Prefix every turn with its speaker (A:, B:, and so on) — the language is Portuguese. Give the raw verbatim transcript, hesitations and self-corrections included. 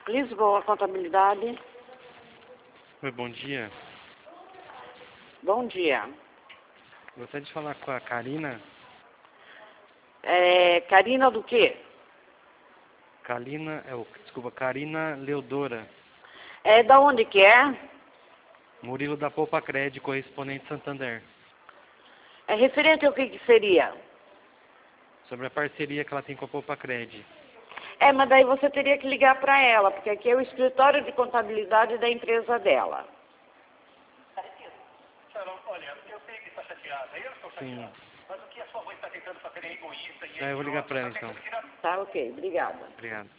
A: Lisboa, contabilidade.
B: Oi, bom dia.
A: Bom dia.
B: Gostaria de falar com a Karina.
A: É, Karina do quê?
B: Karina, é, o- desculpa, Karina Leodora.
A: É, da onde que é?
B: Murilo da Poupa Cred, correspondente Santander.
A: É referente ao que que seria?
B: Sobre a parceria que ela tem com a Poupa Cred.
A: É, mas daí você teria que ligar para ela, porque aqui é o escritório de contabilidade da empresa dela.
C: Olha, eu sei que está chateada, eu estou
B: Sim.
C: chateado. Mas o que a sua mãe está tentando fazer é egoísta e
B: É, eu vou ligar para ela então.
A: Tá, ok. Obrigada.
B: Obrigado.